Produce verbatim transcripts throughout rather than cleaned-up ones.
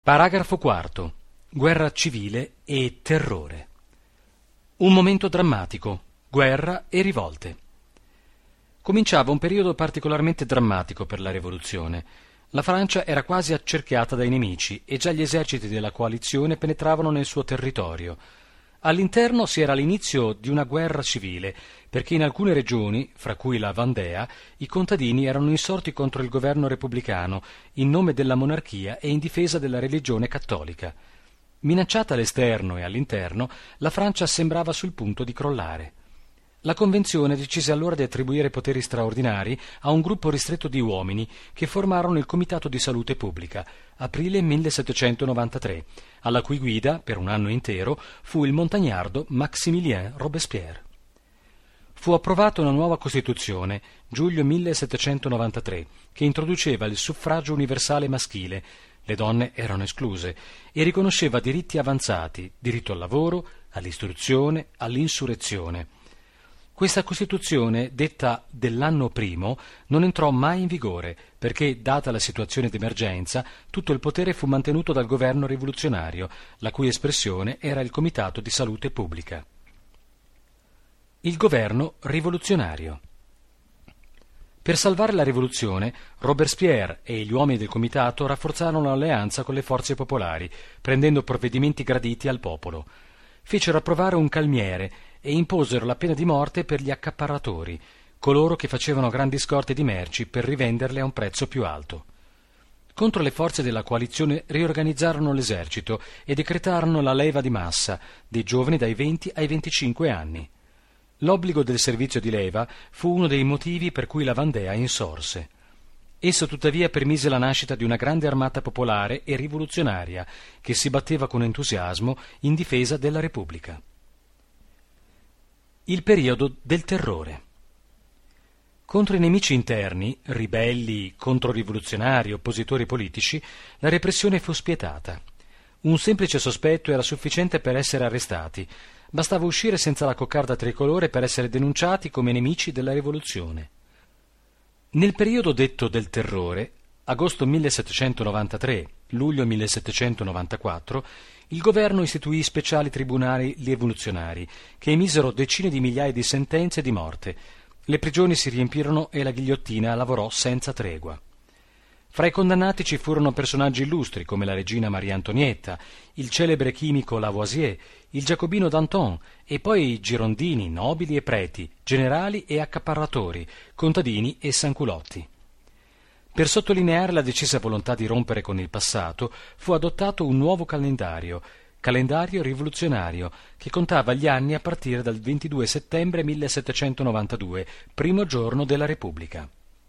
Paragrafo quarto. Guerra civile e terrore. Un momento drammatico, guerra e rivolte. Cominciava un periodo particolarmente drammatico per la rivoluzione. La Francia era quasi accerchiata dai nemici e già gli eserciti della coalizione penetravano nel suo territorio. All'interno si era all'inizio di una guerra civile, perché in alcune regioni, fra cui la Vendée, i contadini erano insorti contro il governo repubblicano, in nome della monarchia e in difesa della religione cattolica. Minacciata all'esterno e all'interno, la Francia sembrava sul punto di crollare. La Convenzione decise allora di attribuire poteri straordinari a un gruppo ristretto di uomini che formarono il Comitato di Salute Pubblica, aprile millesettecentonovantatré, alla cui guida, per un anno intero, fu il montagnardo Maximilien Robespierre. Fu approvata una nuova Costituzione, giugno millesettecentonovantatré, che introduceva il suffragio universale maschile, le donne erano escluse, e riconosceva diritti avanzati, diritto al lavoro, all'istruzione, all'insurrezione. Questa Costituzione, detta dell'anno primo, non entrò mai in vigore, perché, data la situazione d'emergenza, tutto il potere fu mantenuto dal governo rivoluzionario, la cui espressione era il Comitato di Salute Pubblica. Il governo rivoluzionario. Per salvare la rivoluzione, Robespierre e gli uomini del Comitato rafforzarono l'alleanza con le forze popolari, prendendo provvedimenti graditi al popolo. Fecero approvare un calmiere e imposero la pena di morte per gli accaparratori, coloro che facevano grandi scorte di merci per rivenderle a un prezzo più alto. Contro le forze della coalizione riorganizzarono l'esercito e decretarono la leva di massa dei giovani dai venti ai venticinque anni. L'obbligo del servizio di leva fu uno dei motivi per cui la Vendée insorse. Esso tuttavia permise la nascita di una grande armata popolare e rivoluzionaria che si batteva con entusiasmo in difesa della Repubblica. Il periodo del terrore. Contro i nemici interni, ribelli, controrivoluzionari, oppositori politici, la repressione fu spietata. Un semplice sospetto era sufficiente per essere arrestati. Bastava uscire senza la coccarda tricolore per essere denunciati come nemici della rivoluzione. Nel periodo detto del terrore, agosto millesettecentonovantatré, luglio millesettecentonovantaquattro, il governo istituì speciali tribunali rivoluzionari che emisero decine di migliaia di sentenze di morte. Le prigioni si riempirono e la ghigliottina lavorò senza tregua. Fra i condannati ci furono personaggi illustri come la regina Maria Antonietta, il celebre chimico Lavoisier, il giacobino Danton e poi girondini, nobili e preti, generali e accaparratori, contadini e sanculotti. Per sottolineare la decisa volontà di rompere con il passato, fu adottato un nuovo calendario, calendario rivoluzionario, che contava gli anni a partire dal ventidue settembre millesettecentonovantadue, primo giorno della Repubblica.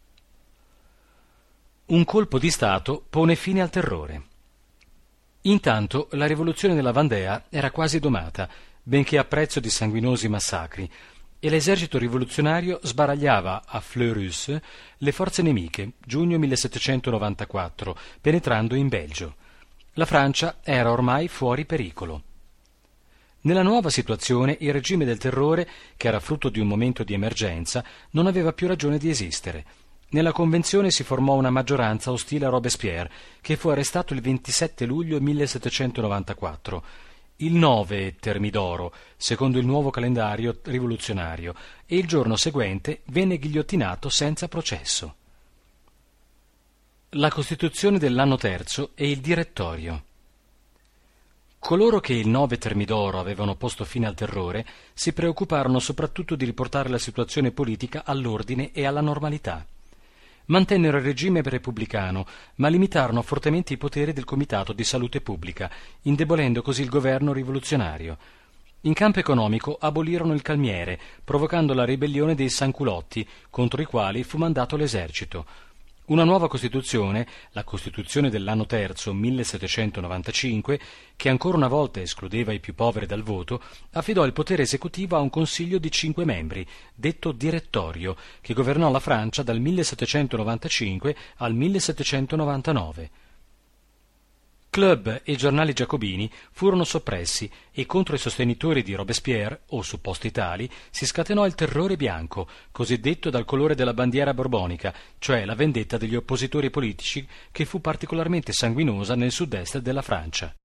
Un colpo di Stato pone fine al terrore. Intanto la rivoluzione della Vendée era quasi domata, benché a prezzo di sanguinosi massacri, e l'esercito rivoluzionario sbaragliava a Fleurus le forze nemiche, giugno millesettecentonovantaquattro, penetrando in Belgio. La Francia era ormai fuori pericolo. Nella nuova situazione il regime del terrore, che era frutto di un momento di emergenza, non aveva più ragione di esistere. Nella Convenzione si formò una maggioranza ostile a Robespierre, che fu arrestato il ventisette luglio millesettecentonovantaquattro. Il nove Termidoro, secondo il nuovo calendario rivoluzionario, e il giorno seguente venne ghigliottinato senza processo. La Costituzione dell'anno terzo e il Direttorio. Coloro che il nove Termidoro avevano posto fine al terrore si preoccuparono soprattutto di riportare la situazione politica all'ordine e alla normalità. Mantennero il regime repubblicano, ma limitarono fortemente i poteri del Comitato di Salute Pubblica, indebolendo così il governo rivoluzionario. In campo economico abolirono il calmiere, provocando la ribellione dei sanculotti, contro i quali fu mandato l'esercito. Una nuova Costituzione, la Costituzione dell'anno terzo, millesettecentonovantacinque, che ancora una volta escludeva i più poveri dal voto, affidò il potere esecutivo a un consiglio di cinque membri, detto Direttorio, che governò la Francia dal millesettecentonovantacinque al millesettecentonovantanove. Club e giornali giacobini furono soppressi e contro i sostenitori di Robespierre, o supposti tali, si scatenò il terrore bianco, cosiddetto dal colore della bandiera borbonica, cioè la vendetta degli oppositori politici che fu particolarmente sanguinosa nel sud-est della Francia.